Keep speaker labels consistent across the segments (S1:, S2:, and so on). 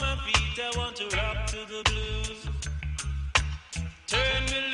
S1: my feet, I want to rock to the blues. Turn me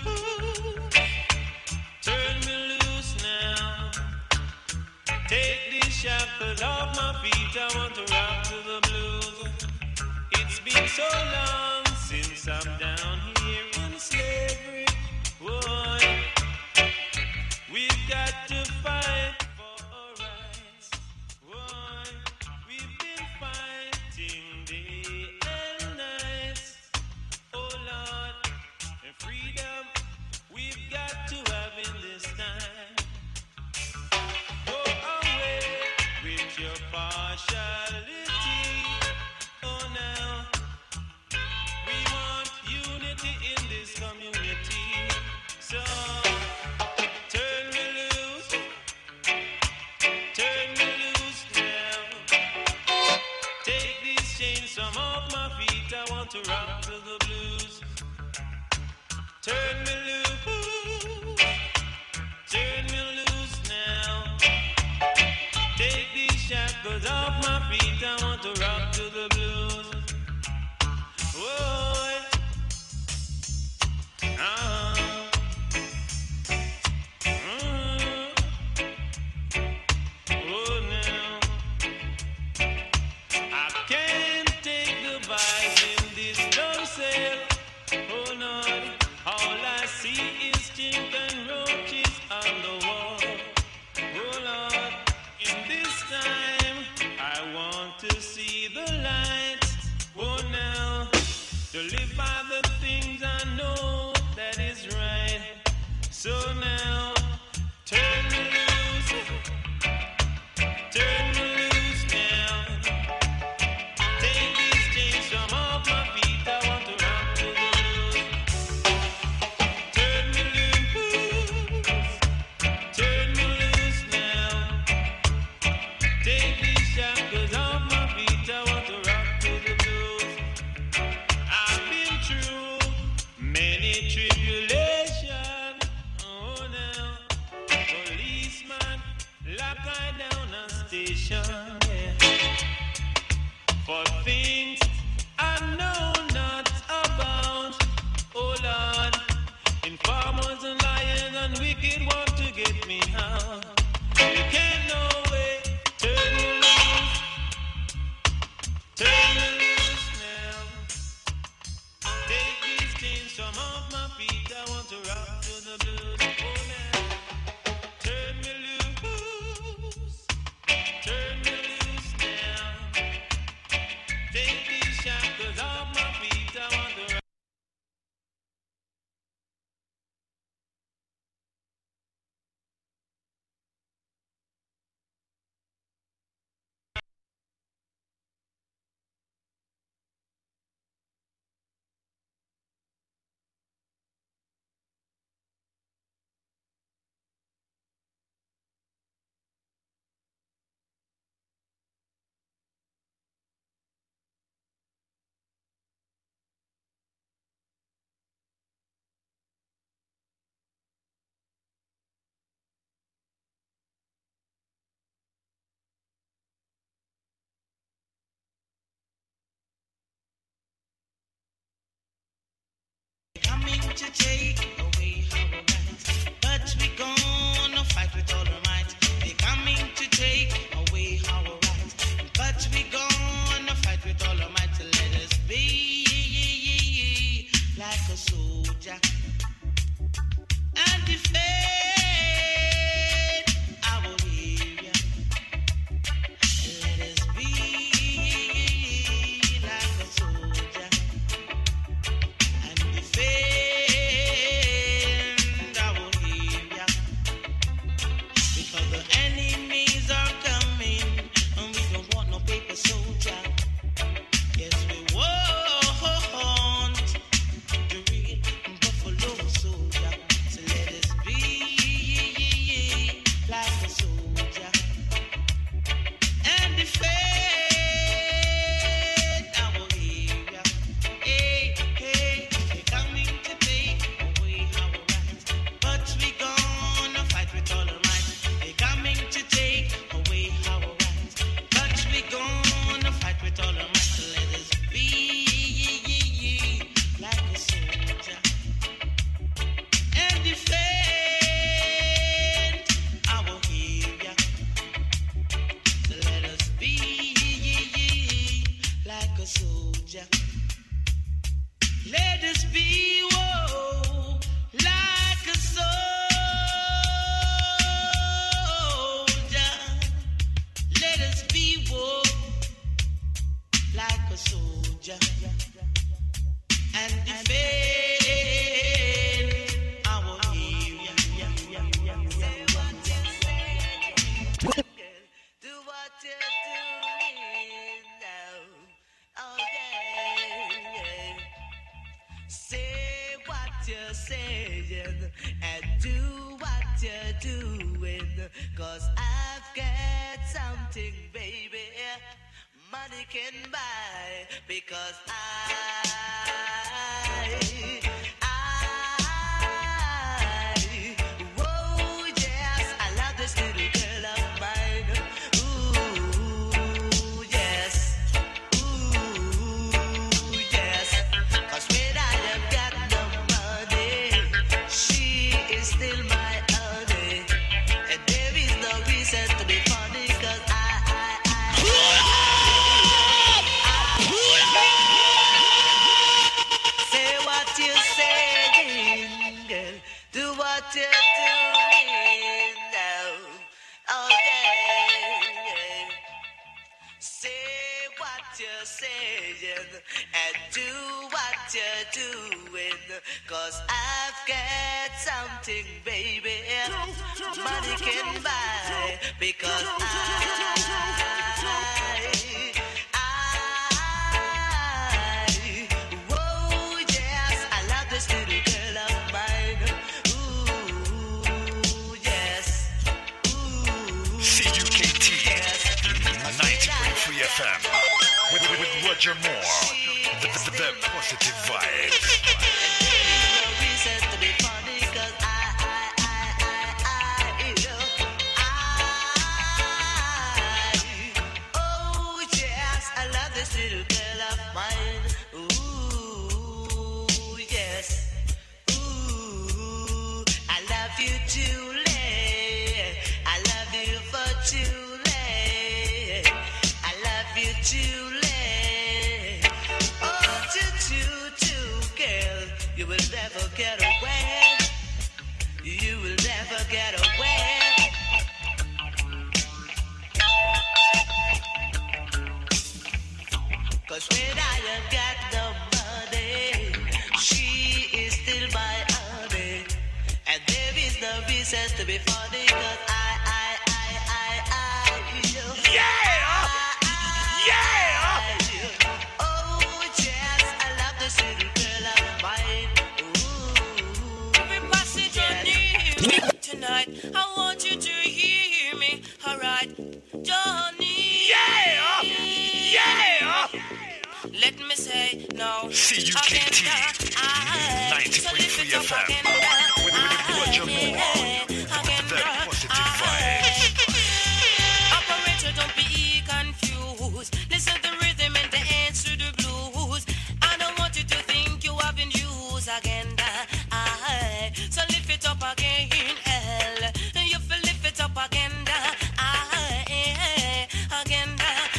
S1: loose now. Take these shackles off my feet, I want to rock to the blues. It's been so long since I'm down here in slavery. Boy, we've got to fight for our rights. Boy, we've been fighting day and night. Oh Lord, and freedom we've got to have in this time. Go away with your partiality. Oh now, we want unity in this community. So turn me loose now. Take these chains from off my feet, I want to rock to the blues. Turn me loose now. Take these shackles off my feet, I want to rock to the blues. Whoa, oh now, I can't take the vibe in this dumb cell. Oh Lord, all I see is stink and roaches on the wall. Oh Lord, in this time, I want to see the light. Oh now, to live by the things I know that is right. So now, turn me loose now. Take these chains from off my feet, I want to rock to the blues. Turn me loose now. Take these shackles off my feet, I want to rock to the blues. I've been through many tribulations. Oh now, policeman lock I down a station, yeah. For things I know not about. Oh Lord, informers and liars and wicked want to get me out. You can't no way. Turn me loose now. Take these chains from off my feet, I want to rock to the blues. Oh now, turn me loose now. Take these shackles off my feet, I want to rock.
S2: Coming to take away our rights, but we gonna fight with all our might. They coming to take away our rights, but we gonna fight with all our might. Let us be like a soldier and defend our area. Let us be like a soldier and defend a soldier. Let us be whoa, like a soldier. Let us be whoa, like a soldier. And defend our area. Do what you're doing now. Oh yeah. Say what you're saying and do what you're doing. 'Cause I've got something, baby, money can buy. Because whoa, yes, I love this little girl of mine. Ooh, yes. Ooh, yes. 'Cause when I have got no money, she is still my honey. And there is no reason to be funny, 'cause say what you're saying, girl. Do what you're doing now. Oh yeah. Say what you're saying and do what you're doing. 'Cause I've got something, baby, money can buy. Because whoa, yes, I love this little girl of mine. Ooh, yes. Ooh,
S3: CUKT
S2: yes.
S3: 90.3 FM with Roger Moore. The positive vibes.
S2: No reason to be funny, 'cause oh yes, I love this little girl of mine. Ooh, yes. Ooh, I love you too late. I love you for too late. I love you too late. Oh, too, girl, you will never get away. You will never get away. 'Cause when I have got no money, she is still my honey. And there is no reason to be funny, 'cause oh, yes, I love this little girl of mine. Ooh,
S4: Every passage on me tonight, I want you to hear me. Alright, Johnny. Let me say no.
S3: CUKT 90.3 FM with Roger Moore. The positive vibes.
S4: Operator, don't be confused. Listen to the rhythm and dance to the blues. I don't want you to think you have been used again. So lift it up again, L. You feel lift it up again, again.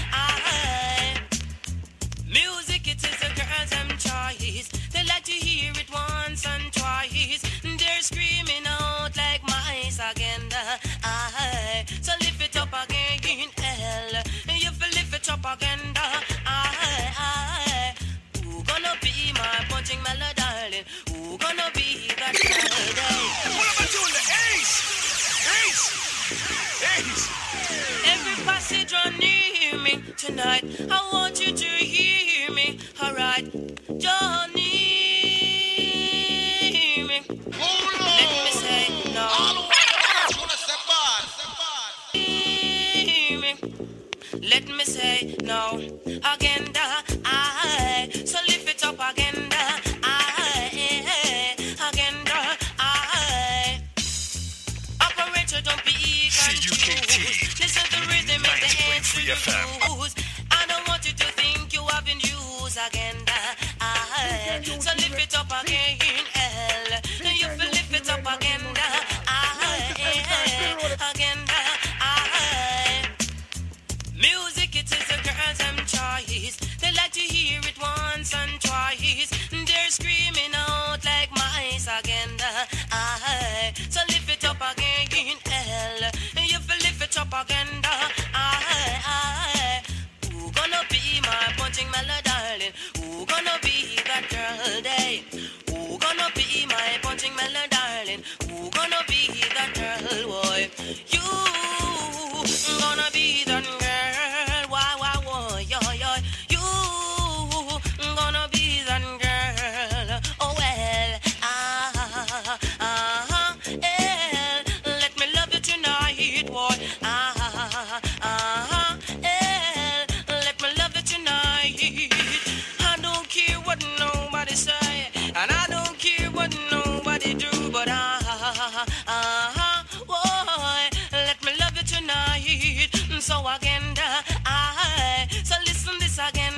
S4: Music, it is a girl's choice. They like to hear it once and twice. They're screaming out like mice again. So lift it up again, L. You feel lift it up again. Who gonna be my punching melody, darling? Who gonna be that girl?
S3: What am I doing? The Ace!
S4: Every passage on near me tonight, I want you to hear me. Alright, Johnny. Let me say no. Let me say no again. So lift it up again. Again. Operator, don't be
S3: CUKT
S4: confused. Listen to the rhythm and the hands to
S3: 90.3
S4: the
S3: FM.
S4: blues. I don't want you to think you have been used again. So lift it up again, L. You feel lift it up again, again. Music, it is a girl's choice. They like to hear again, hell. You feel lift it up again, who gonna be my punching melody, darling? Who gonna be that girl, day? Who gonna be my punching melody, darling? Who gonna be that girl, boy? You gonna be that girl, why, yo. You gonna be that girl, oh well, let me love you tonight, boy, let me love you tonight. I don't care what nobody say, and I don't care what nobody do, but boy, let me love you tonight. So again, so listen this again,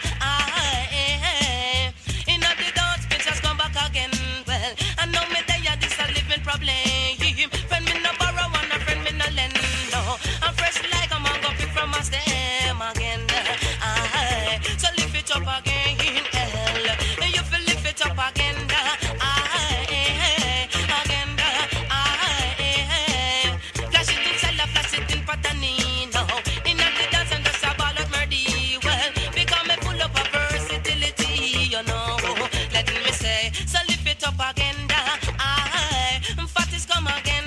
S4: in the dance, bitches come back again. Well, I know me there, this a living problem. Friend me no borrow, and a friend me no lend. No, I'm fresh like a mango pick from a stem again. So lift it up again, you feel lift it up again, flash it in cellar, flash it in Patanino. In the dance and just a ball of murdy. Well, become me full of a versatility, you know. Let me say, so lift it up again, fat is come again,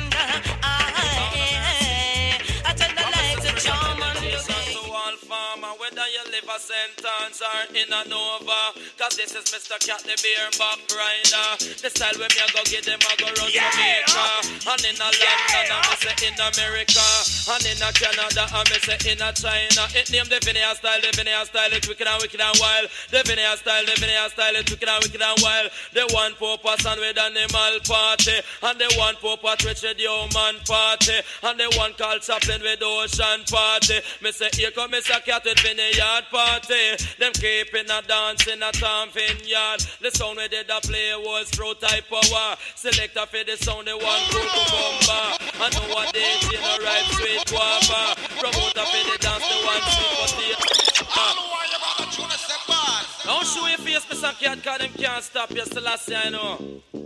S4: I tell the lights a charm on you.
S5: Whether you live a sentence or in a Nova, cause this is Mr. Cat the beer back rider. The style when me a go get them a go run Jamaica. And in a London and me say in America. And in a Canada and me say in a China. It name the Vinaya style, it's wicked and wild. The Vinaya style, it's wicked and wild. The one poor person with animal party. And the one poor part with the human party. And the one called Chaplin with ocean party. Me say here come Mr. Cat with Vineyard party. Them keeping a dance in a town vineyard. The sound we did a play was through type power. Selector for the sound the one cool cucumber. I know what they did a right sweet guava. Promoter for the dance the one sweet potato. Don't show your face, Mr. Cat, cause them can't stop you still I say I know.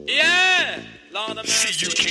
S5: Yeah! Lord of mercy.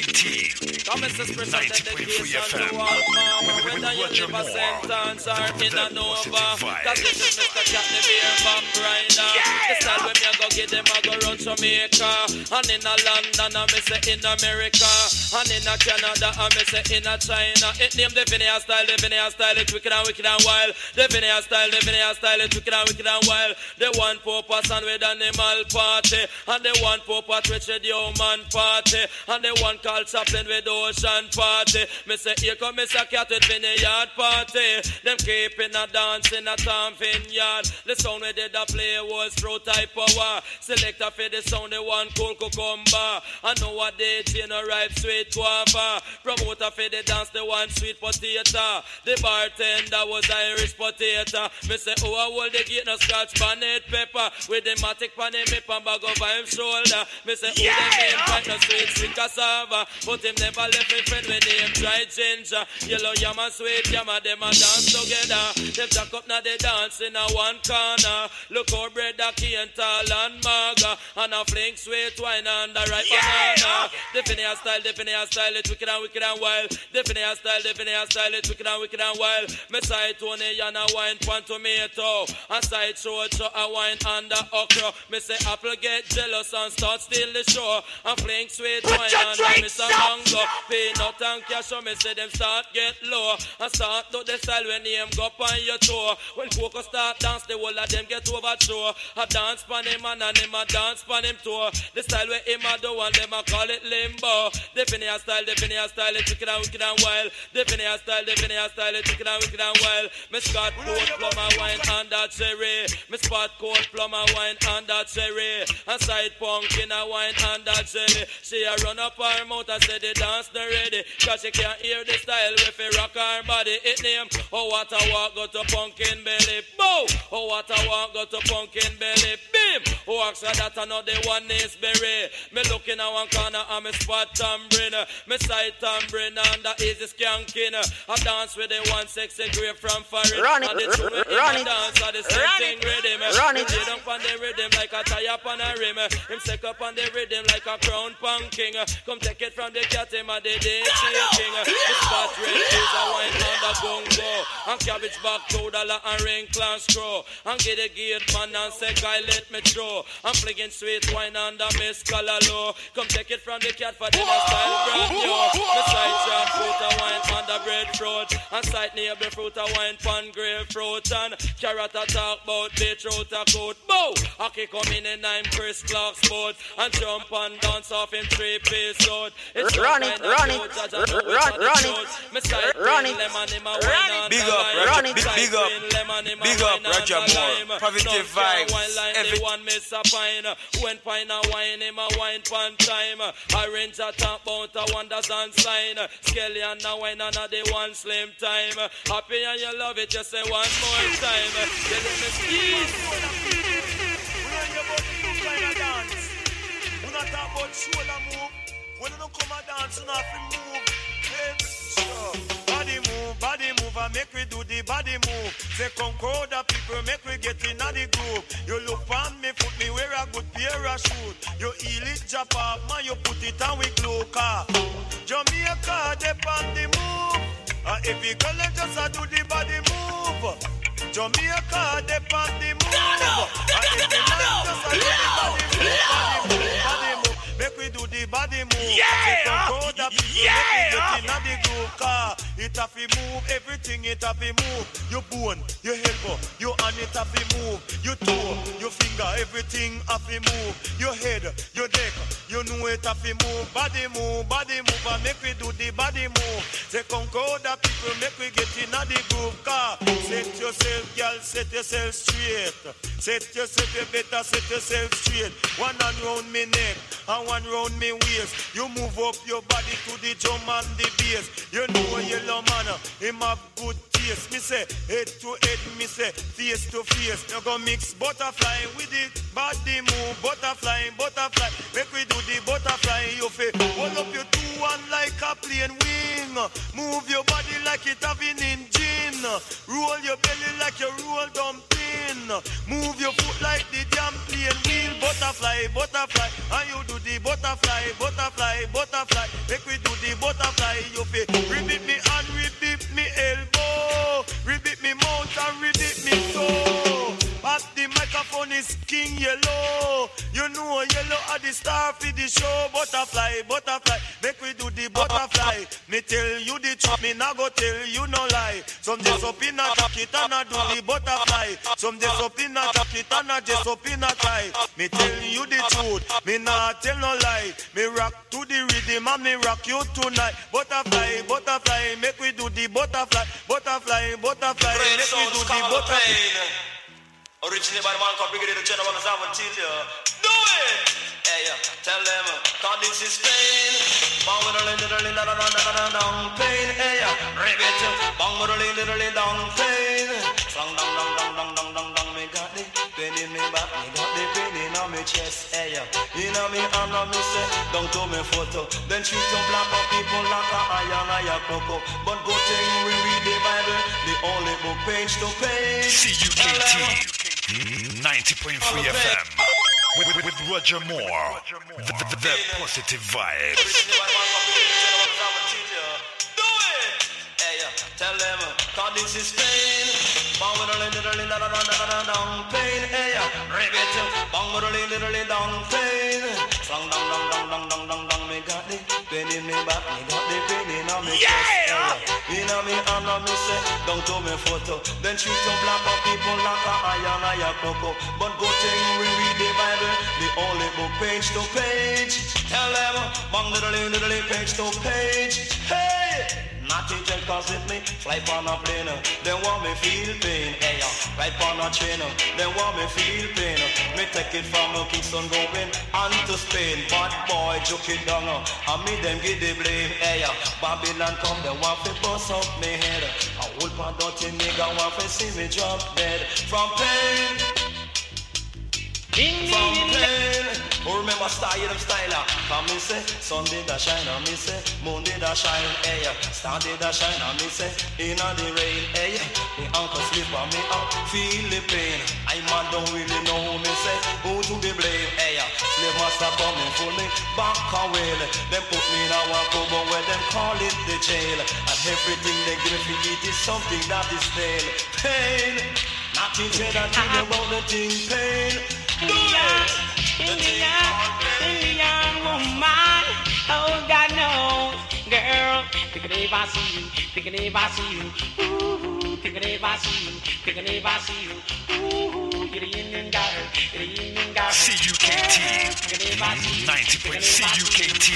S3: CUKT
S5: Come and present
S3: 90.3
S5: dedication
S3: FM.
S5: to all farmer. Whether you
S3: Roger
S5: live a
S3: Moore.
S5: sentence or in a
S3: That
S5: Nova.
S3: positive vibes.
S5: Cause this is Mr. Cat the beer back rider. The style when me a go get them a go run Jamaica. And in a London and me say in America. And in a Canada and me say in a China. It name the Vinaya style, it's wicked and wild. The Vinaya style, it's wicked and wild. The one poor person with animal party. And the one poor part with the human party. And the one called Chaplin with ocean party. Me say here come Mr. Cat with Vineyard party. Them keeping a dance in a town vineyard. The sound we did a play was through type power. Selector for the sound the one cool cucumber. I know what they chain a ripe sweet guava. Promoter for the dance the one sweet potato. The bartender was Irish potato. Me say oh I hold the gate no scotch bonnet pepper. With the matic pan him hip and bag over him shoulder. Me say oh them ain't quite no sweet cassava. But him never left me friend with him dried ginger. Yellow yam and sweet yam and them a dance together. Them jack up now they dance in a one corner. Look how bread a cane tall and maga. And a fling sweet wine and the ripe banana. The Vinaya style, it's wicked and wild. The Vinaya style, it's wicked and wild. Me side Tony and a wine pan tomato. And side show a wine and a okra. Me say apple get jealous and start steal the show. And fling sweet wine and a miss a mango. Peanut and cash me say them start get low. And start to the style when him go on your toe. When Coco start dance, the whole of them get overthrow. A dance pan him and him a dance pan him too. The style where him a do and them a call it limbo. The Vinaya style, it's wicked and wild. The Vinaya style, it's wicked and wild. Me Scott cold plum a wine and a cherry. Me spot cold plum a wine and a cherry. And side pumpkin a wine and a jelly. She a run up her mouth and say the dance not ready. Cause she can't hear the style if it rock her body. It name, oh what a walk go to pumpkin belly. Bow! Oh what a walk go to pumpkin belly. Bim! Oh ask her that I know the one is berry. Me looking at one corner and me spot tambourine. Me side tambourine and the easy skanking. I dance with the one sexy grape from foreign.
S6: Run it,
S5: and the two with
S6: run
S5: him
S6: it,
S5: a dance at the same
S6: run
S5: thing
S6: it,
S5: rhythm.
S6: run
S5: Him
S6: it.
S5: lay down on the rhythm like a tie up on a rim. Him stick up on the rhythm like a crown pan thinking. Come take it from the cat, him a the king. The spot red is a wine on the gongo. And cabbage back $2 and ring clan screw. And get a gate man and say, guy, let me throw. I'm flinging sweet wine under Miss Calalo. Come take it from the cat for dinner style brand new. The side jam fruit a wine on the breadfruit. And side neighbor fruit a wine pan grapefruit. And carrot a talk about beetroot a coat. Bow! Aki come in and I'm Chris Clark's boat. And jump and dance off him 3-piece suit. It's
S6: run it.
S3: Big up, Roger Moore. Positive vibes.
S5: Everyone miss a pine. When pine a wine, him a wine pan time. Orange a talk about a wonders and sign. Skelly and a wine and a the one slim time. Happy and you love it, just say one more time. Tell him it's peace.
S7: We not talk about shoulder move. When you don't come and dance, you not have to move. Head, body move, and make we do the body move. Say come crowd of people, make we get in the groove. You look on me, foot me, wear a good pair of shoes. You heel it, jump off, man, you put it on with glue car. Jamaica, they on the move. Every girl just do the body move. Jamaica, they on the move. Every man just do the body move. Make we do the body move. Yeah! Make we get in the groove car. It have to move, everything it have to move. Your bone, your elbow, your hand it have to move. Your toe, your finger, everything have to move. Your head, your neck, you know it have to move. Body move, and make we do the body move. Say come crowd of people, make we get in the groove car. Set yourself, girl, set yourself straight. Set yourself, you better set yourself straight. One hand round me neck, and one round me waist. You move up your body to the drum and the bass. You know a yellow man, him have good taste. Me say head to head, me say face to face. You go mix butterfly with it. Body move, butterfly. Make we do the butterfly. You feel hold up your two one like a plane wing. Move your body like it have an engine. Roll your belly like you roll dumpling. Move your foot like the damn plane wheel. Butterfly. And you do the butterfly. Make we do the butterfly. You feel rip me hand, rip me elbow, rip me mouth and rip me toe. At the microphone is King Yellow. You know Yellow are the star for the show. Butterfly. Make we do the butterfly. Me tell you the truth, me nah go tell you no lie. Some just up in a jacket and I do the butterfly. Some just up in a jacket and I just up in a tie. Me tell you the truth, me nah tell no lie. Me rock to the rhythm and me rock you tonight. Butterfly. Make we do the butterfly. Make we do the butterfly.
S8: Originally by the man called Brigadier General Zavatilla. Do it! Hey, tell them, cause this is pain. Bang with a little down pain. Hey, ribbit. Bang with a little down pain. Slang down, me got the pain in me back. Me got the pain in my chest. Hey, in me hand, me say, down to me photo. Then treat some black people like a iron, cocoa. But go thing, we read the Bible, the only book page to page.
S3: CUKT 90.3 FM with Roger Moore. The positive vibes.
S8: Do it! Hey, tell them, cause this is pain. Bang with a little down pain. Hey, ribbit. Bang with a little down pain. Slang down, me got the pain in me back. Me got the pain in my chest. In me hand, me say, down to me photo. Then treat some black people like a iron, cocoa. But go thing, we read the Bible, the only book page to page. Tell them, bang little page to page. Hey! Not to just cause it me, fly on a plane. They want me feel pain. Hey, right on a train. They want me feel pain. Me take it from Kingston going on to Spain. Bad boy, joke it down. And me them give the blame. Hey, Babylon come, they want to bust up me head. A whole pan dirty nigga want to see me drop dead. From pain. From pain. Who remember style them styler? Come me say, Sunday da shine on me say, Monday da shine, hey, Sunday da shine on me say, inna the rain, hey, the uncle slip on me up, feel the pain. I man don't really know who me say, who to be blame, hey, slave must a coming full me back away. Them put me in a walkover where them call it the jail. And everything they give me eat is something that is stale. Pain, nothing said until about the thing pain.
S2: Indian woman, oh God knows, girl. Think if I see you, think if I see you, ooh, think if I see you, think if I see you, ooh, you're the Indian girl, you're the Indian girl.
S3: CUKT 90.3 CUKT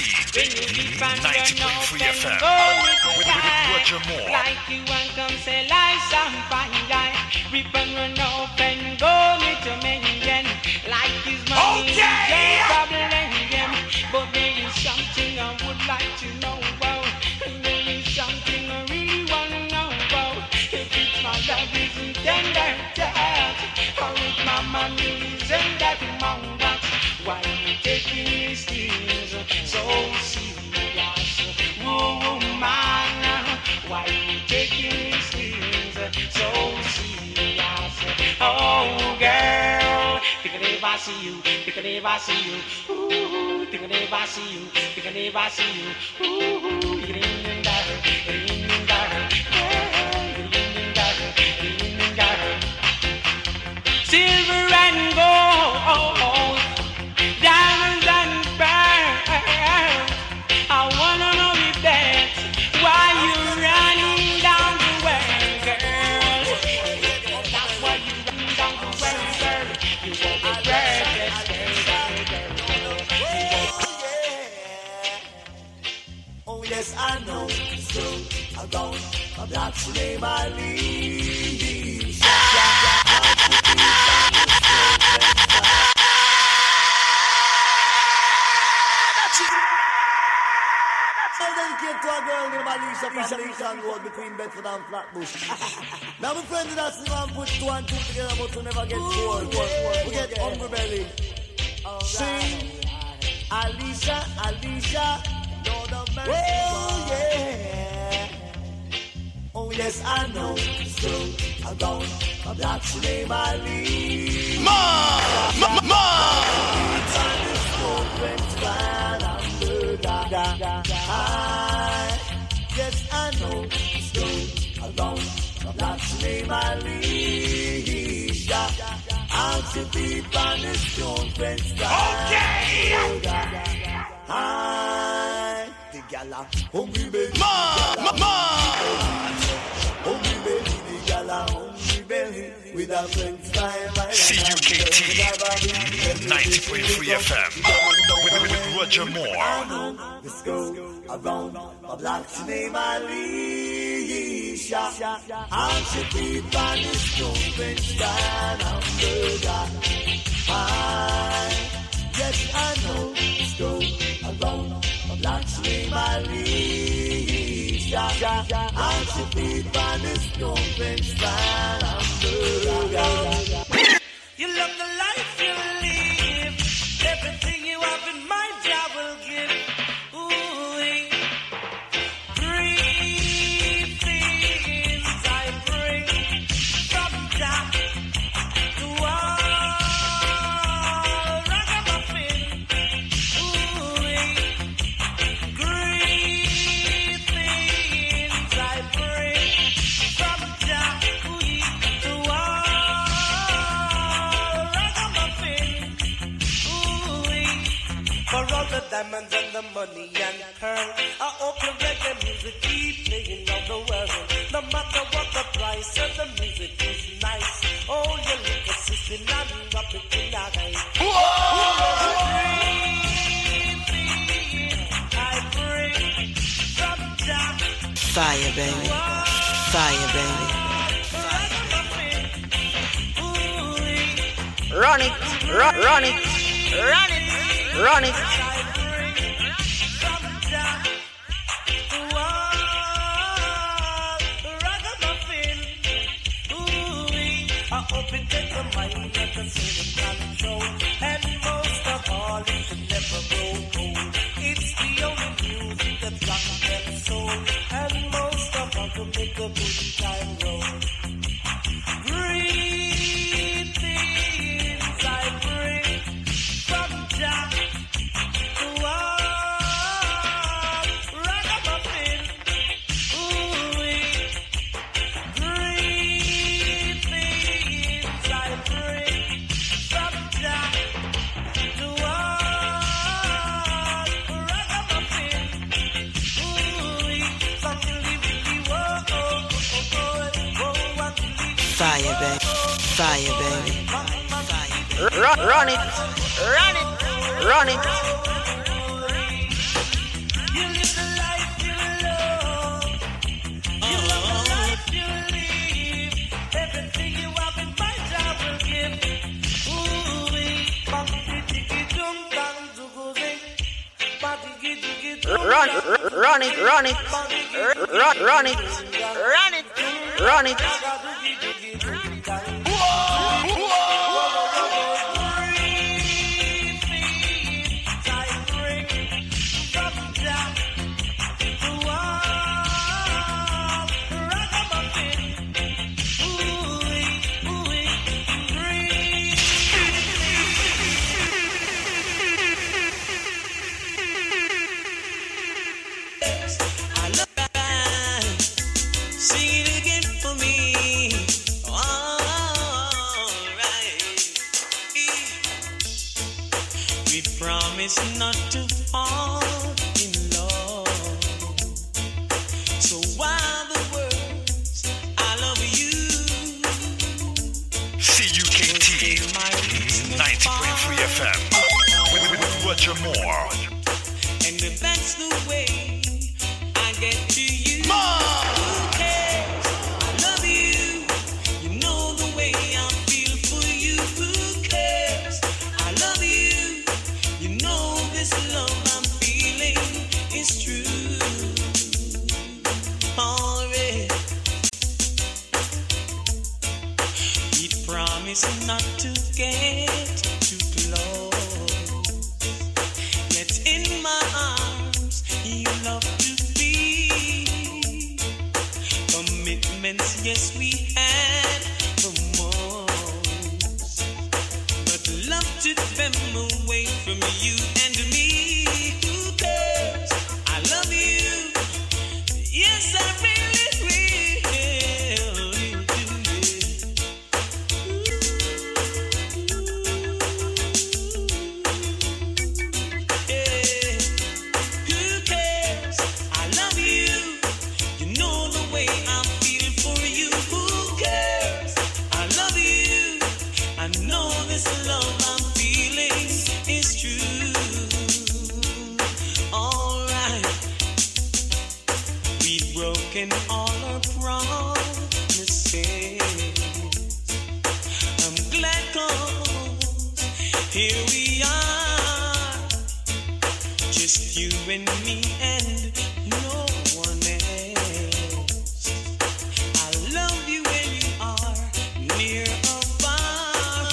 S3: 90.3 FM with Roger Moore.
S2: Like you and come say like some fine guy, rip and run up and go little million. Like his money is just problem again. But there is something I would like to know about. There is something I really want to know about. If it's my love isn't tender touch, or if my money isn't that amount, why you taking these things so serious? Woman, why you taking these things so serious? Oh girl, think if I see you, think if I see you, ooh, think if I see you, think if I see you, ooh, you're the Indian girl, you're the Indian girl, you're the Indian girl, you're the Indian girl. Silver and gold, diamonds and pearls. I wanna know if that's why you running down the well, girl. That's why you running down the well, girl. You want the greatest girl.
S6: Oh yes, I know it's true. I'm going, I'm not to name my leaves. I dedicate to a girl named Alicia from Lincoln Road between Bedford and Flatbush. Now my friend that's the man put 2 and 2 together but to never get bored. We get hungry belly. Sing, Alicia, Lord of mercy. Oh yeah. Oh yes, I know it's true. I'm going, I'm not to name my leave. Yes, I know it's true. I'm going, I'm not to name my leave. I'll sit deep on the stone fence. Okay. The gala, hungry baby. Hungry belly, the gala, hungry belly, with a friend's time.
S3: CUKT 90.3 FM with Roger Moore.
S6: Let's go around a black to name Alicia. I'm she deep on the stone bench down on the yes, I know. Let's go around a black to name Alicia. I'm she deep on the stone bench down on the
S2: You love the life you live. Everything you have in mind, I will give. Ooh, three things I bring from top to all ragamuffin. Ooh, great things I bring from top to all for all the diamonds and the money and pearl, I hope your reggae music keep playing on the world. No matter what the price of the music is nice. Oh, you look a sister and drop it in your eye. I bring from Jah.
S9: Fire, baby. Fire, baby. Run it, run it, run it, run it.
S2: I hope it gets the mind that can see the control. And most of all, it can never grow old. It's the only music that's rock and soul. And most of all, to make a good time roll. Great things I bring from Jah Fire, baby. Fire, baby.
S9: Run it. Run it. Run it.
S1: You live the life you love. You love the life you live. Everything you have in my job will give.
S9: Run it. Run it. Run it. Run it. Run it.
S2: Not to fall in love. So while the words I love you,
S3: CUKT 90.3 FM with Roger Moore.
S2: And if that's the way I get to you, who cares? I love you. You know the way I feel for you. Who cares? I love you. You know this love I'm feeling is true. Already, we promise not to get too close. Yet in my arms, you love to be. Commitments, yes, we had the most, but love took them away from you and me. Who cares? I love you. Yes, I really do. Yeah. Who cares? I love you. You know the way I feel for you. Who cares? I love you. I know this love I'm feeling is true. Alright, we've broken all our promises. I'm glad 'cause here we are, just you and me and no one else. I love you when you are near or far.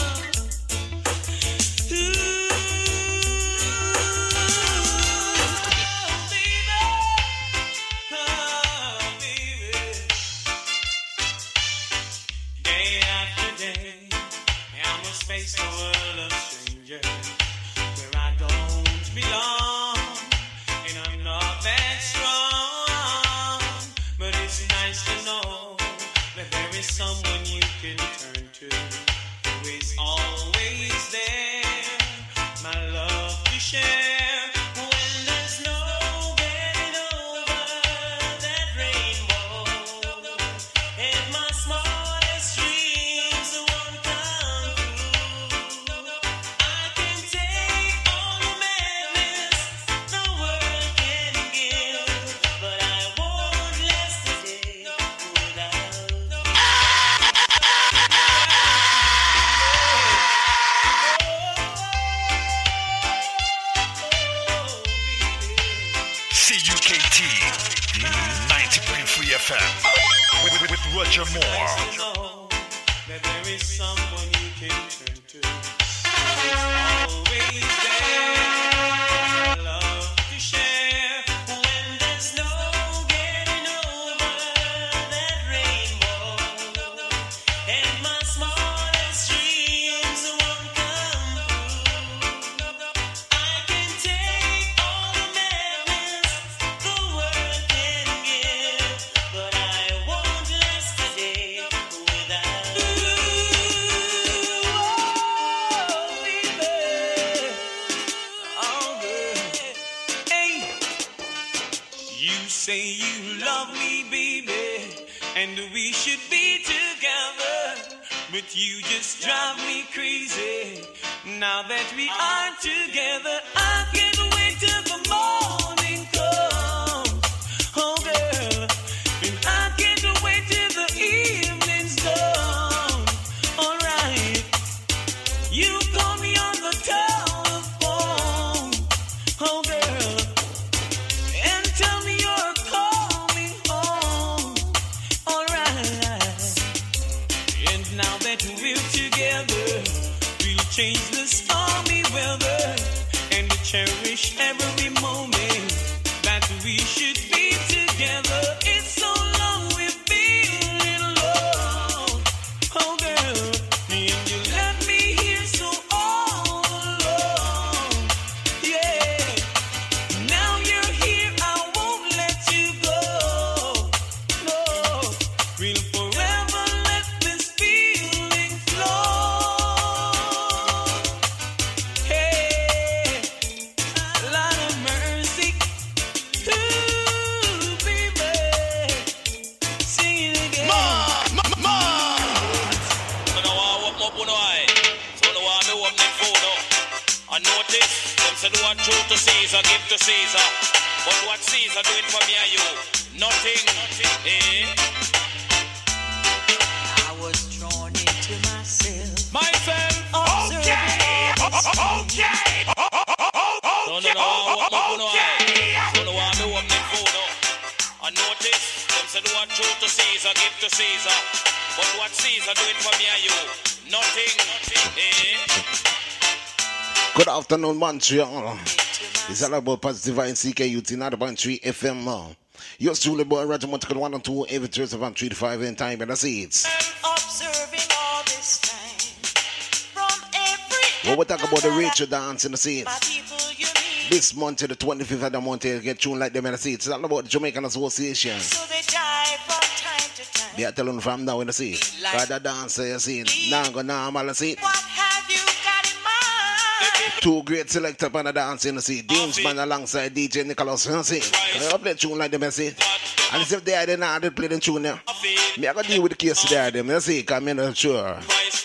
S2: Day after day, I must face the world of strangers where I don't belong, and I'm not that strong. But it's nice to know that there is someone you can turn to who is always there, my love to share. When there's no getting over that rainbow, and my smallest dreams won't come true, I can take all the madness the world can give, but I won't last a day without you.
S3: CUKT 90.3 FM with Roger Moore.
S2: Know that there is someone you can turn to. It's always there, love to share. When there's no getting over that rainbow, and my smallest dreams won't come true, I can take all the madness the world can give, but I won't last a day without you.
S1: but you just drive me crazy. Now that we are together, I can't wait till the morning comes. Oh girl, and I can't wait till the evening's done. Alright, you call me on the telephone. Oh girl, and tell me you're coming home. Alright, and now that we're together, we'll change the stormy weather and cherish every moment that we should be together. It's so long we've been in love. Oh girl, and you left me here so all alone. Yeah, now you're here, I won't let you go. No, we'll forever let this feeling flow. Hey, Lord of mercy, ooh, baby, sing it again.
S5: So now I open up one eye. So now I know I'm not phone up. I notice them say do what true to Caesar, give to Caesar. But what Caesar doing for me and you? Nothing. Eh?
S2: I was drawn into myself.
S5: Myself.
S2: Observing all this
S5: So now I open up one eye. So now I know I'm not phone up. I notice them say do what true to Caesar, give to Caesar. But what Caesar doing for me and you? Nothing. Eh?
S10: Good afternoon, Montreal. It's all about Positive Vibe CKUT, not about 3 FM. Yours truly, boy, Roger Montical 1 and 2, every Thursday from 3 to 5 in time, and that's it.
S2: observing all this time from every
S10: Well, we talk about the Rachel dance in the scene.
S2: my people you meet,
S10: This month, to the 25th of the month, you get tuned like them in the scene. It's all about the Jamaican Association.
S2: so they die from time to time.
S10: They are telling from now in the scene. Got the dancer, you see. Now go normal, see.
S2: What have you got in mind?
S10: Two great selectors on the dance in the scene. Dean's man alongside DJ Nicholas, you see. They play tune like them, you see. And as if they are there now, they play the tune there. Me, I got to deal with the case there, them, you see. Because I'm not sure.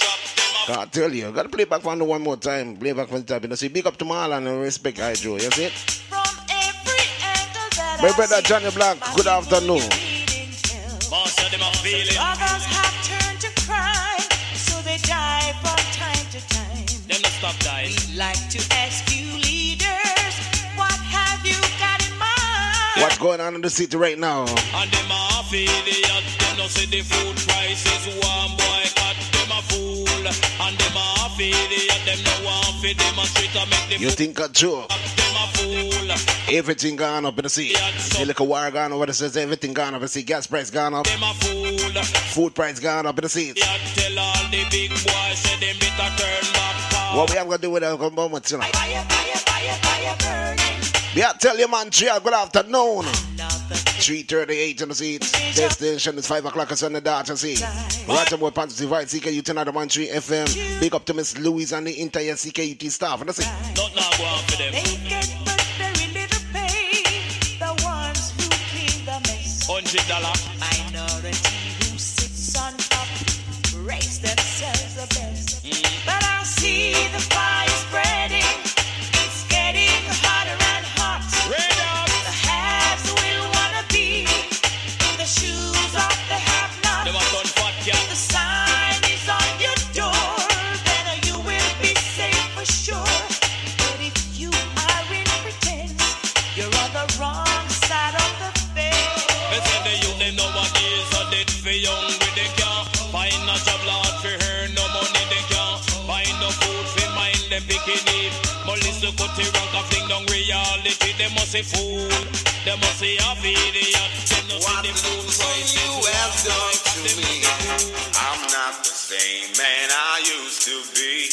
S10: I tell you, got to play back from the one more time. Play back from the top, you see. Big up to Marlon and respect Hydro, you see.
S2: From every angle that
S10: My
S2: I
S10: brother
S2: see,
S10: Johnny Black,
S2: my
S10: good
S2: people
S10: afternoon.
S2: you needn't tell.
S5: Most of them are feeling.
S2: Others have turned to crime, so they die from time to time.
S5: Them not stop dying.
S2: We'd like to ask you leaders, what have you got in mind?
S10: What's going on in the city right now?
S5: And them are affiliate. Them no see the food prices. One boycott. Them a fool. And them are affiliate. Them no want for demonstrate and make the
S10: You think a joke?
S5: them a fool.
S10: Everything gone up in the sea. The liquor war gone over the says everything gone up in the sea. Gas price gone up.
S5: Them a fool.
S10: Food price gone up in the sea.
S5: Yeah, tell all the big boys say them better turn back.
S10: What we have got to do with that moment, you know?
S2: Fire, fire, fire, fire burning.
S10: Yeah, tell you, man, good afternoon.
S2: Another
S10: 3:38 in the seat. Destination is 5 o'clock on the dot, you see. Roger Boy, Positive Vibe, CKUT, another 1 FM. Big up to Miss Louise and the entire CKUT staff. And that's it.
S5: Not now go on for them.
S2: they get but very little pay. The ones who clean the mess.
S5: $100.
S2: Minority who sits on top raise themselves the best. But I see the fire spreading. It's getting hotter and hot.
S5: Red up.
S2: The haves will wanna be in the shoes of the have-not.
S5: Them a done fat, yeah.
S2: The sign is on your door, then you will be safe for sure. But if you are in pretense, you're on the wrong side of the fence.
S5: Me say the youth them nowadays are dead for hungry. They can't find a job, Lord, for her. No money they can't find no food for mind them picking it. Molly cut the rank of fling down reality. They must say fool. They must say half idiot. Them no see the food prices.
S11: You have done to me. I'm not the same man I used to be.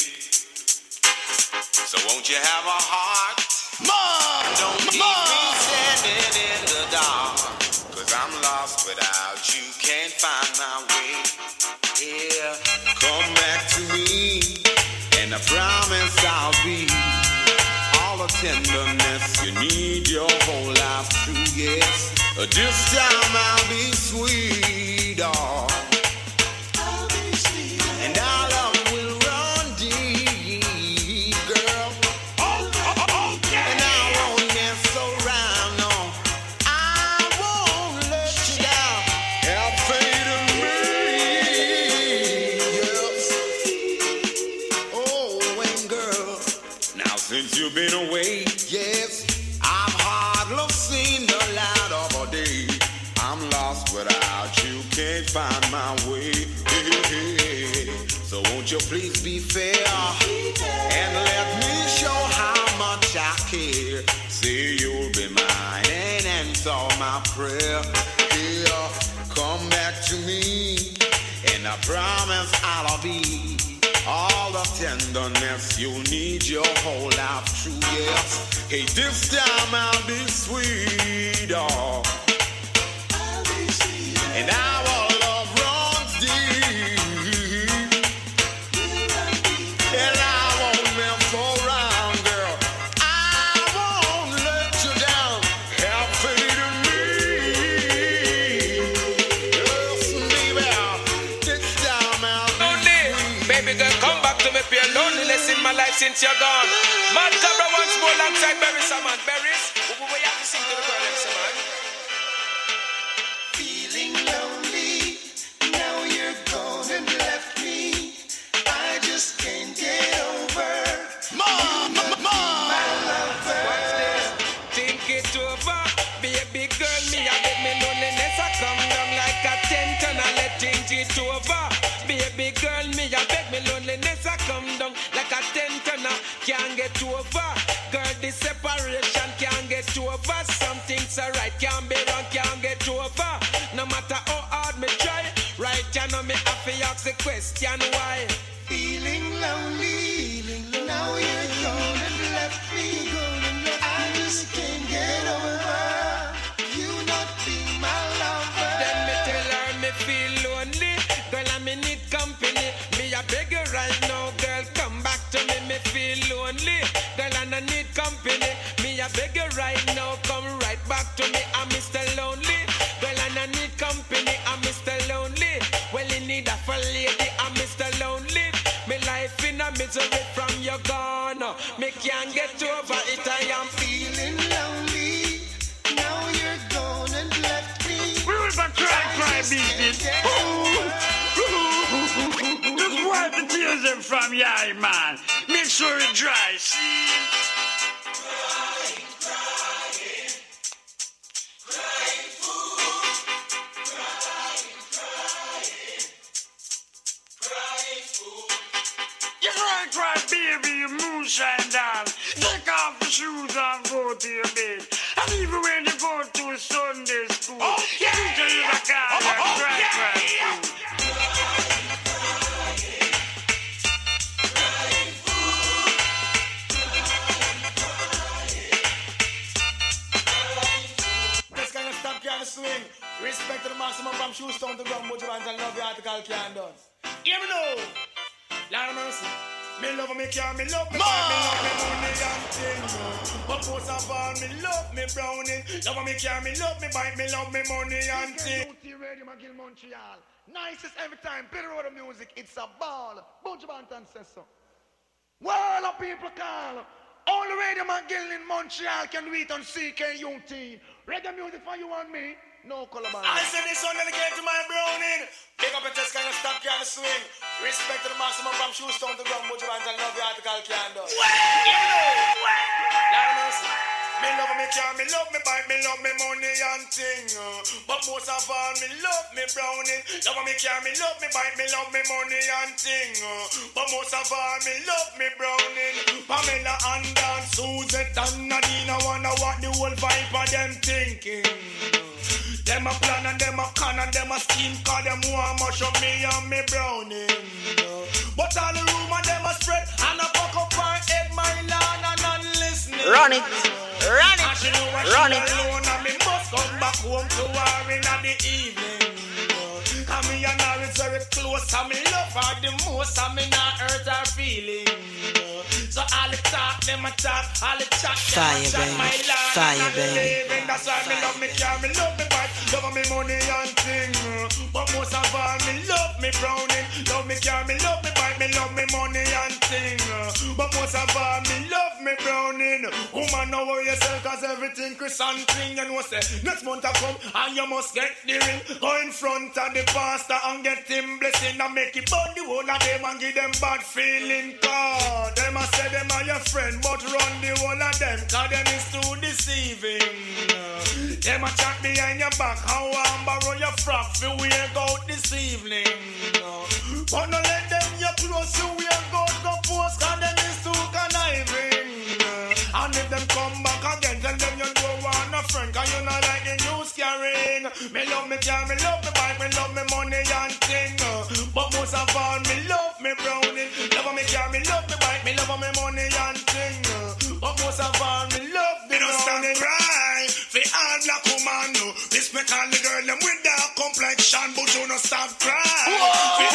S11: So won't you have a heart? Mom! Don't keep me standing in the dark. Cause I'm lost without you. Can't find my way. Yeah, come back to me. And I promise I'll be all the tenderness you need your whole life to. Yes, this time I'll be sweet, oh. And I you've been away. Yes, I've hardly seen the light of a day. I'm lost without you, can't find my way. So won't you please be fair and let me show how much I care. Say you'll be mine and answer my prayer. Here, come back to me, and I promise I'll be all the tenderness you need. Your whole life true, yes. Hey, this time I'll be sweet, oh. And our love runs deep, and I won't mess around, girl. I won't let you down. Have faith in me. Yes, baby, this time I'll be
S5: Lonely, baby girl, come back to me. Pure loneliness in my life since you're gone. Mad Cabra once more alongside Berry Saman. Berries, we have to sing to the girl, man.
S2: Feeling lonely, now you're gone and left me. I just can't get over.
S5: Mom. What's this? Think it over, baby girl. Me I get me loneliness. I come down like a tent and I let think it over. Baby girl, me I beg me loneliness. I come down like a tent and I can't get over. Girl, this separation can't get over. Some things are right, can't be wrong, can't get over. No matter how hard me try, right you know me have to ask the question why.
S2: Feeling lonely, now you're gone and left me. I just can't get over you not being my lover.
S5: Then me tell her me feel lonely, girl I me need company. Me I beg you right now, girl come back to me. Me feel lonely, girl and I need company. Me I beg you right now, come right back to me. I'm Mr. Lonely, girl and I need company. I'm Mr. Lonely, well in need of a lady. I'm Mr. Lonely, me life in a misery from you gone. Me can't get over it. I am
S2: feeling lonely, now you're gone and left me.
S12: We will cry, business. Just wipe the tears them from your eye, man. Make sure it dry, see? Cry, baby, your moonshine down. Take off the shoes and go to your bed. And even when you go to a Sunday school, teacher you the car and cry.
S6: This kind of stuff can't swing. Respect to the maximum from shoes down to ground, but you want to love the article can't done. Hear me now. Lord of mercy. Me love me car, me love me car, me love me money and thing. But most of all, me love me browning. Love me car, me love me bike, me love me money and thing. Radio McGill Montreal. Nicest every time. Better road of music. It's a ball. Bunch of Bantan says so. World of people call. Only Radio McGill in Montreal can do it on CKUT. Reggae music for you and me. No color band. I say this one dedicated to my browning. Pick up a test kind of stop can swing. Respect to the maximum from shoes down to ground. But you want to love the article can do. Me love me car, me love me bike, me love me money and thing. But most of all, me love me browning. Love me car, me love me bike, me love me money and thing. But most of all, me love me browning. Pamela and Dan, Suzette and Nadine, I wonder what the whole vibe of them thinking. Them a plan and them a con and them a scheme, cause them want much of me and me browning. But all the rumor them a spread and a fuck up our head, my land and none listening.
S9: Run it, run it.
S6: Alone and me must come back home to her in the evening. Cause me and her is very close and me love her the most and me not hurt her feelings. So all the talk, them a talk, all the chat, them a chat, my land.
S9: Fire, baby.
S6: That's why me love me car, me love me bike, love me money and thing. But most of all, me love me browning, love
S12: me car, me love me bike, me love me money and thing. But most of all, me love me browning. Woman, know worry yourself, cause everything Chris and clean. You know, say, next month I come, and you must get the ring. Go in front of the pastor and get him blessing. And make it burn the whole of them and give them bad feeling. Cause them I say them are your friend, but run the whole of them, cause them is too deceiving. Them a chat behind your back, how I borrow your frock, for we ain't go out this evening. But no let them your clothes, so we ain't go post, cause them is too conniving. And if them come back again, tell them you don't want a friend, cause you not like the news carrying. Me love me car, me love me bike, me love me money and thing. But most of all, me love me browning. Love me car, me love me bike, me love me money and thing. But most of all, me love me browning. Cry for all black woman, respect all the girl them with dark complexion, but you no stop cry. For all black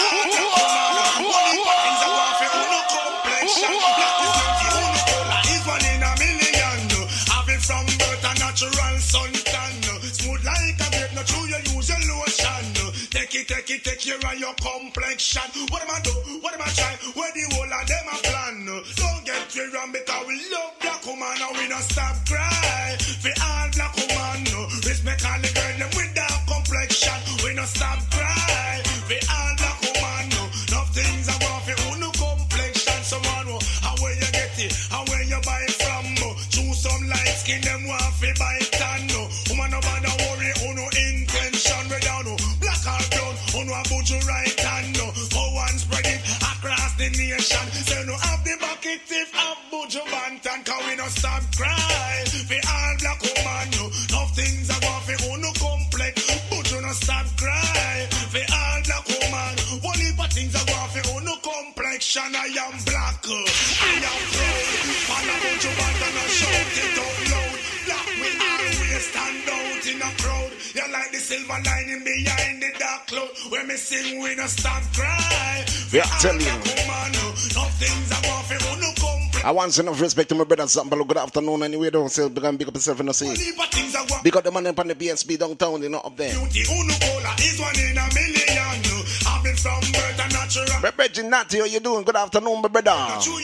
S12: woman, what the things I want for uno complexion. Black is not the uno color, is one in a million. Having from birth a natural suntan, smooth like a grape, not true you use your lotion. Take care of your complexion. What am I do? What am I try? Where the whole of them a plan? Don't get me wrong, because we love black woman and we don't stop cry. For all black woman, respect all the girl them with dark complexion. We don't stop cry. For all black woman, enough things I want for uno complexion. Someone how where you get it, how where you buy it from. Choose some light skin them want for buy tan. Woman no bother worry, uno intention we down. Black or brown, uno about your right hand. Go and spread it across the nation. Say no have the bucket if have Buju Banton, cause we no stop cry. For all black woman, enough things I want for uno complex. Buju no stop cry. For all black woman, one heap of things I want for uno complexion. I am black, I am proud. Man a Buju Banton and shout it out loud. Black will always stand out in a crowd. You like the silver lining behind the dark cloud. When me sing, we no stop cry.
S10: Yeah, tell you.
S12: Woman, enough things I want for uno complex.
S10: I want enough respect to my brother Zambalo. Good afternoon anyway. Don't say big up yourself in the sea. Big up the man up on the BSB downtown, you know, up there.
S12: Beauty uno cola is one in a million. I've been from birth and natural.
S10: My brother Natty, how you doing? Good afternoon, my brother.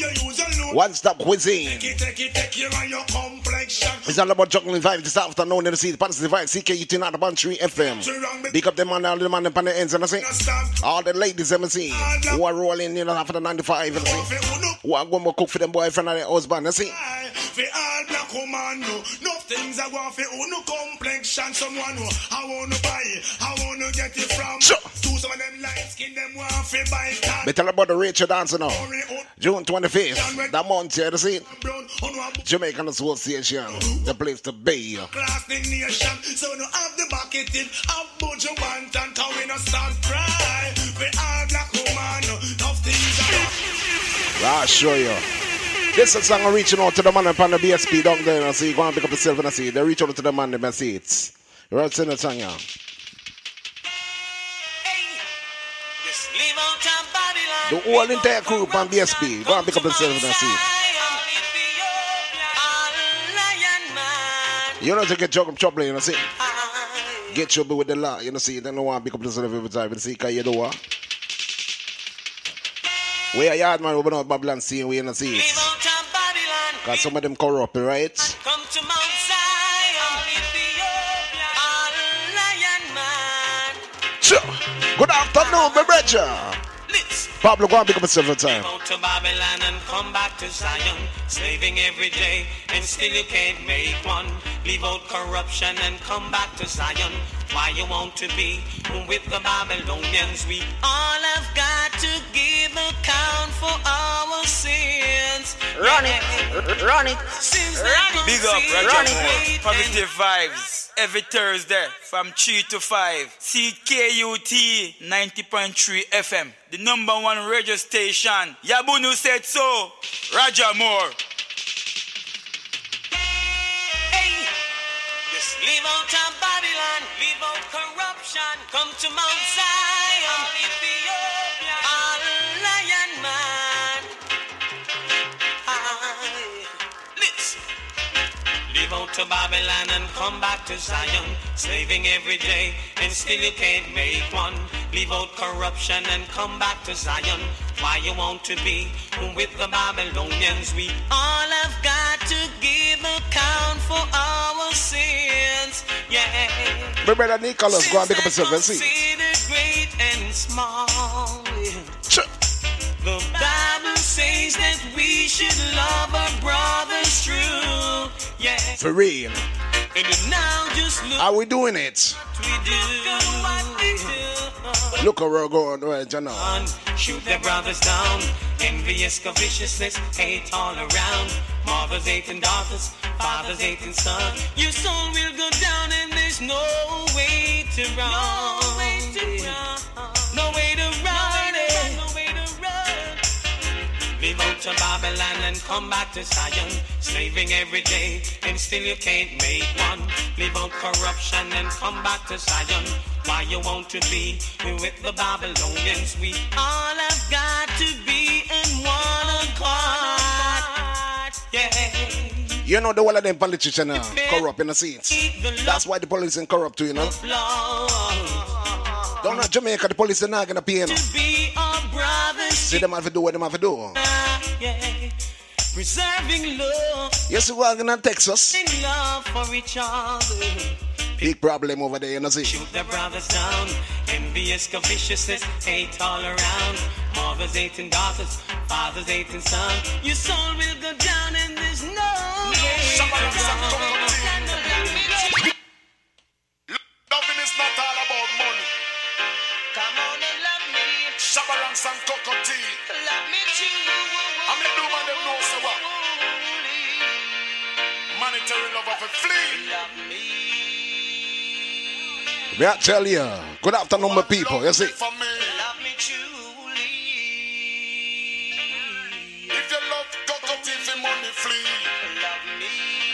S10: One stop cuisine.
S12: Take care of your complexion.
S10: It's all about juggling vibes this afternoon in the sea. Positive vibes, CKUT not about 3 FM. Big up the man, all the man up on the ends, and I say, all the ladies, I see, who are rolling in after the 95, and I see, who are going to cook for them boyfriend and their husband, I see.
S12: For all black woman, no things I want for uno complexion. Someone who I want to buy it, I want to get it from.
S10: Sure.
S12: To some of them light skin, them want for buy it.
S10: But tell about the Rachel dancer now. June 25th, that month here, you see. Jamaican Association, the place to be.
S12: Class the nation, so no have the bucket in, have Buju Banton, cause we no stop cry. For all black woman, no things I want.
S10: I'll show you. This is a song reaching out to the man upon the BSP down there, and see, go and pick up yourself and I see. They reach out to the man, they see it. You're out in the song, yeah. The whole entire group on BSP, go and pick up yourself and I see. You know to get trouble, you know, see. Get trouble with the law, you know, see. They don't want to pick up yourself every time, you see, because you do what? Where yard man open up Babylon scene, we don't see it. Because some of them corrupt, right?
S2: Come to Mount Zion, Ethiopia, Lion Man.
S10: Sure. Good afternoon, my brother. Pablo, go and pick up yourself every time.
S2: Go to Babylon and come back to Zion, slaving every day, and still you can't make one. Leave out corruption and come back to Zion. Why you want to be with the Babylonians? We all have got to give account for our sins.
S9: Run it, run it, run it.
S13: Big up, Roger. Positive vibes every Thursday from 3 to 5. CKUT 90.3 FM, the number 1 radio station. Yabunu said so. Roger Moore.
S2: Leave out of Babylon, leave out corruption, come to Mount Zion, Ethiopia, Lion Man. Listen. Leave out to Babylon and come back to Zion, slaving every day, and still you can't make one. leave out corruption and come back to Zion. Why you want to be with the Babylonians? We all have got to give account for our sins. Yeah.
S10: My brother Nicholas, go and pick up yourself and see.
S2: Consider great and small. The Bible says that we should love our brothers true. Yeah.
S10: For real.
S2: And now just look
S10: How we doing it?
S2: what we do.
S10: Look how we're going right now.
S2: Shoot their brothers down. Envious, viciousness, hate all around. Mothers hating daughters, fathers hating sons. Your soul will go down and there's no way to run. No way to run. No way to run. No way to run. Leave out to Babylon and come back to Zion. Slaving every day and still you can't make one. Leave out corruption and come back to Zion. Why you want to be with the Babylonians? We all have got to be in one accord. Yeah.
S10: You know the whole of them politicians corrupt in the seats. That's why the police is corrupt too, you know. Down in Jamaica, the police are not gonna pay, you know. See them have to do what them have to do.
S2: Preserving love.
S10: Yes, we're gonna Texas.
S2: Love for each other.
S10: Big problem over there, you know, see.
S2: Shoot their brothers down. Envious, viciousness, hate all around. Mothers hating daughters, fathers hating sons. Your soul will go down and there's no way to run.
S11: Loving is not all about money.
S2: Come on and love me.
S11: Shabarang and cocoa tea.
S2: Love me too.
S11: I'm the do man them know so what. Monetary love of a flea.
S2: Love me.
S10: May I tell you, good afternoon, my people, you see.
S2: Love me truly.
S11: If you love cocoa tea for money flee.
S2: Love me.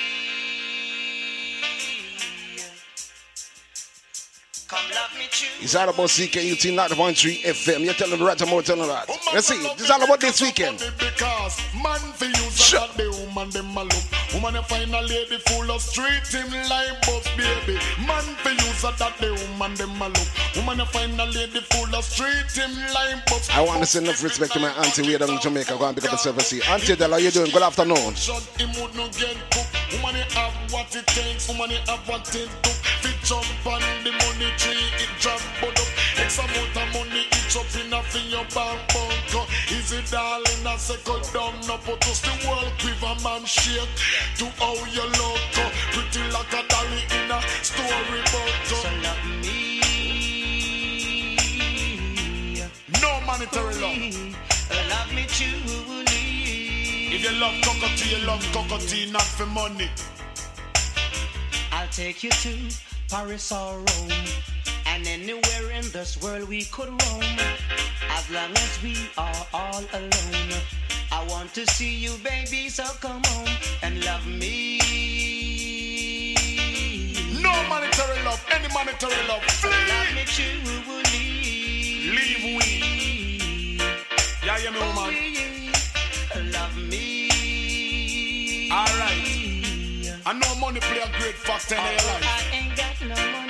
S2: Come love me true.
S10: It's all about CKUT 90.3 FM. You're telling me right about telling that. Let's see, it's all about this weekend.
S11: Because man for use that the woman them a look. Woman you find a lady full of street him like bus baby. Man for use that the woman them a look. Woman you find a lady full of street him like bus.
S10: I want to send enough respect to my auntie way down in Jamaica. Go and pick up yourself and see. Auntie Della, how you doing? Good afternoon.
S11: Shot him would not get cooked. Woman you have what it takes. Woman you have what it took. Fit jump on the money tree. It drop but up. X amount of money it's up enough in your bank account. Easy darling I second down. No put us the world quiver man shake. To how you look. Pretty like a dolly in a storybook.
S2: So love me.
S11: No monetary love.
S2: Love me truly.
S11: If you love cocoa tea, not for money.
S2: I'll take you to Paris or Rome, and anywhere in this world we could roam, as long as we are all alone. I want to see you, baby, so come home and love me.
S11: No monetary love, any monetary love.
S2: Love me truly.
S11: Leave we. Yeah, you know, man.
S2: Love me.
S11: Alright. I know money play a great factor in your life.
S2: I ain't got no money.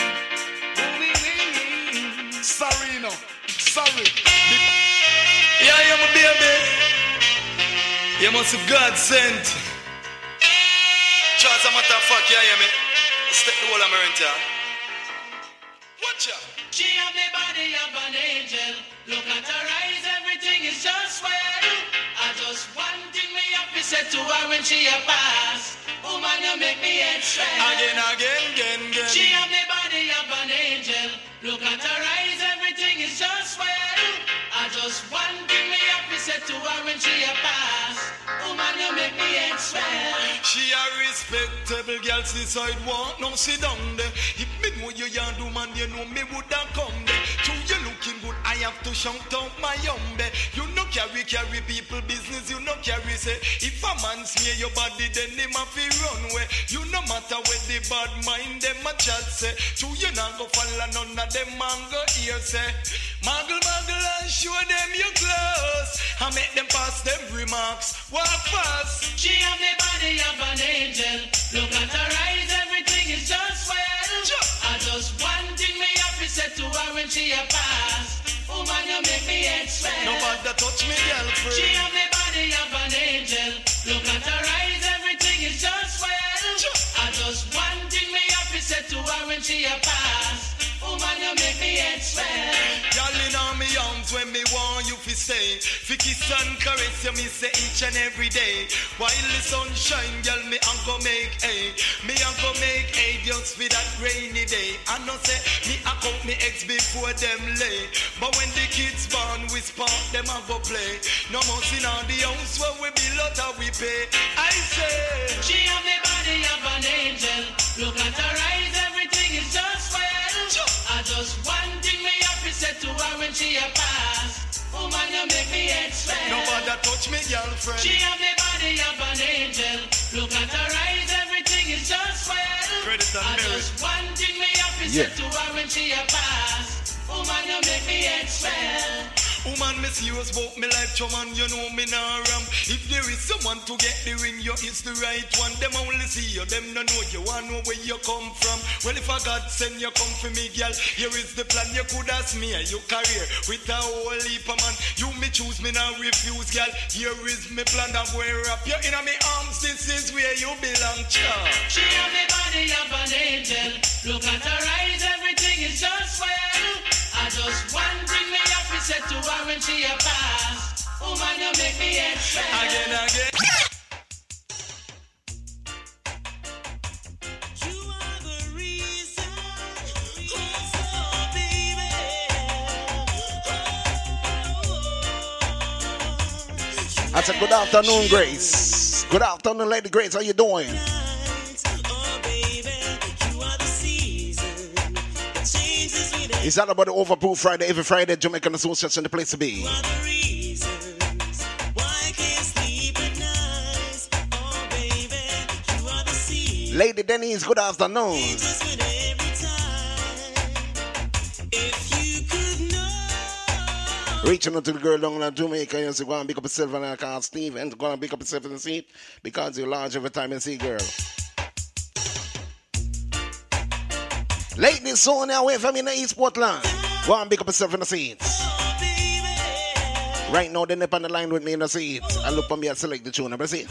S11: Sorry, no. Sorry.
S13: Yeah, you're my baby. You must have God sent. Chance a matter of fact, yeah, me. Step the whole America. Watch out.
S2: She have the body of an angel. Look at her eyes, everything is just well. I just one thing me have to say to her when she a pass. Woman, you make me head swell.
S13: Again.
S2: She have the body of an angel. Look at her eyes, everything is just well. I just one thing me have to say to her when she a pass. Woman, you make me head swell.
S13: She a respectable girl, see sidewalk, now sit down there. If me know you young do man, you know me woulda come there. So you looking good, I have to shout out my yumbe. You no carry people business, you no carry say. If a man smear your body, then him a fi run way. You no matter where the bad mind them a chat say. So you not go follow none of them man go hear say. Muggle and show them your clothes. I make them pass them remarks. Walk fast.
S2: She have the body of an angel. Look at her eyes, everything is just well. I just one thing me have to say to her when she a pass. Woman, you make me head swell.
S7: Nobody touch me, girlfriend.
S2: She have the body of an angel. Look at her eyes, everything is just well. I just one thing me have to say to her when she a pass. Woman, you make me head swell.
S7: Girl in on me arms when me want you fi stay. Fi kiss and caress you me say each and every day. While the sun shine, girl me a go make hay. Me a go make hay just for that rainy day. I know say me a count me eggs before them lay. But when the kids born, we spark them a go play. No more in on the house where we build out how we pay. I say
S2: she have the body of an angel. Look at her eyes, everything is just well. I just one thing me have to say to her when she a pass. Woman, you make me head swell.
S7: Nobody touch me, girlfriend.
S2: She have the body of an angel. Look at her eyes, everything is just well.
S7: Credit and
S2: I
S7: merit.
S2: just one thing me have to say to her when she a pass. Woman, you make me head swell.
S7: Woman, me serious about me life, man, you know me nah ram. If there is someone to get the ring, you is the right one. Them only see you, them no know you, want know where you come from. Well, if a God send you come for me, girl, here is the plan. You could ask me, your career with a whole heap of man. You me choose, me now refuse, girl. Here is me plan, I'm wear up you in my arms. This is where you belong, child.
S2: She have the body of an angel. Look at her eyes, everything is just well. I just one thing me have to say to her when she a pass. Woman, you make me head swell.
S7: Again.
S2: You are the reason. Oh, baby.
S10: I said good afternoon, Grace. Good afternoon, Lady Grace. How you doing? It's all about the Overproof Friday. Every Friday, Jamaican Association, the place to be. Lady Denise, good afternoon. Reaching out to the girl down in Jamaica, you say, go and pick up yourself and I call Steve and go and pick up yourself in the seat because you're large every time you see girl. Ladies, so now away from in the East Portland. Go and pick up yourself in the seats. Right now, they're up on the line with me in the seats. I look for me and select the tune. See?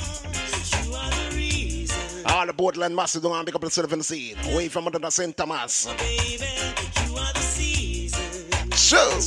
S10: All the Portland masses don't want to pick up yourself in the seat. Away from under the St. Thomas. Sure.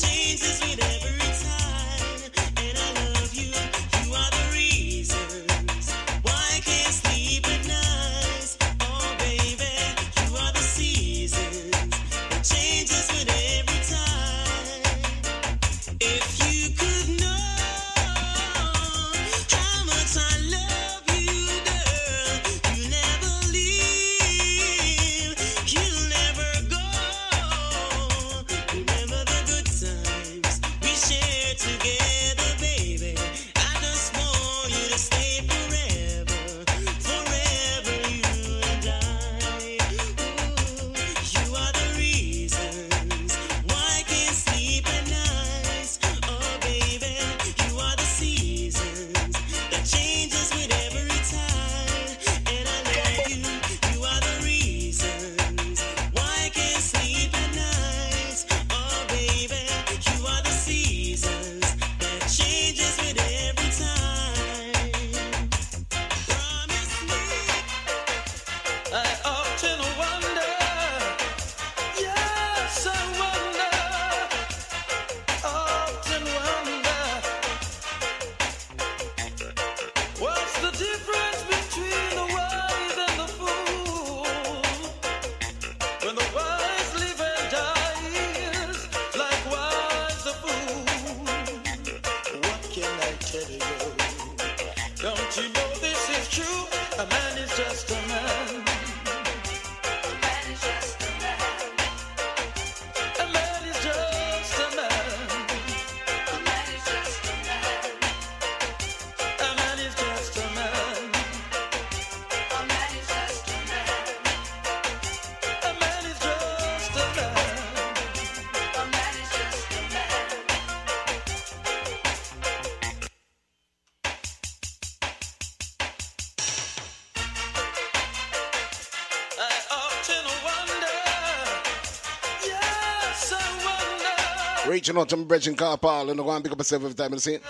S10: Reaching out to my bridge in car, Paul, and I'm going to pick up myself every time I see it.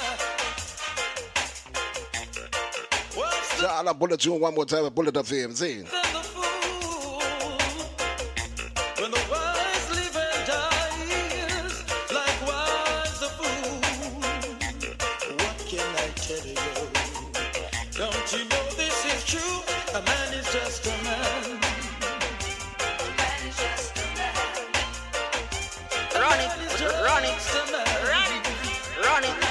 S10: So I'll pull the tune one more time, pull it up for him, see?
S1: When the wise live and dies, likewise the fool. What can I tell you? Don't you know this is true? A man is just a man. A man is just a man.
S9: Run it, run it, run it, run it.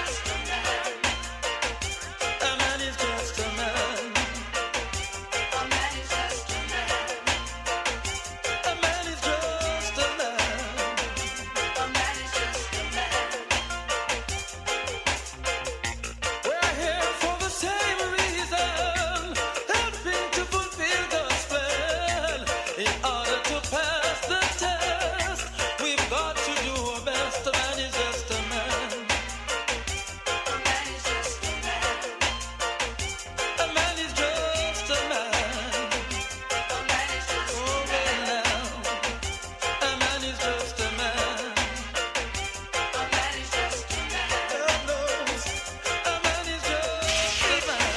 S1: A man is just a man. A man is just a man. A man is just a man. A man is just a man. We're here for the same reason, helping to fulfill God's plan. In order to pass the test, we've got to do our best. A man is just a man. A man is just a man. A man is just a man. A man is just a man. A man is just a man. A man is just a man. God knows. A man is just a man.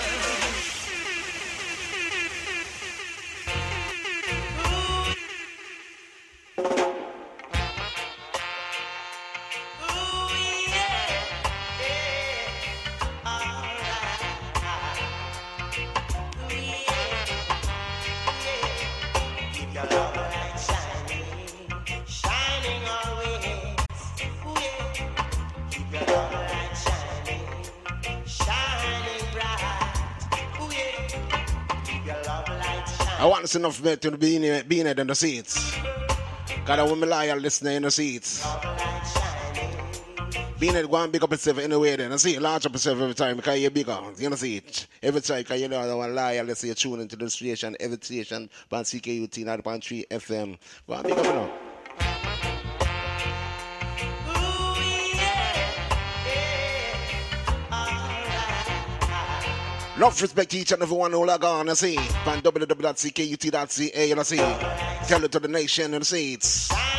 S2: Keep your love light shining, shining always. Ooh, yeah. Keep your love light shining, shining bright. Ooh, yeah. Keep your love light shining.
S10: I want to see enough men to be in it in the seats. Got a woman loyal listener in the seats. Being it, go and big up yourself anyway then. I see, launch up yourself every time because you're bigger. You know, see it. Every time because you know the one loyal, let's say you tune into the station, every station, on CKUT 90.3 FM. Go and big up now. Love, respect each and every one who log on, you see. On www.ckut.ca, you see. Tell it to the nation, you see.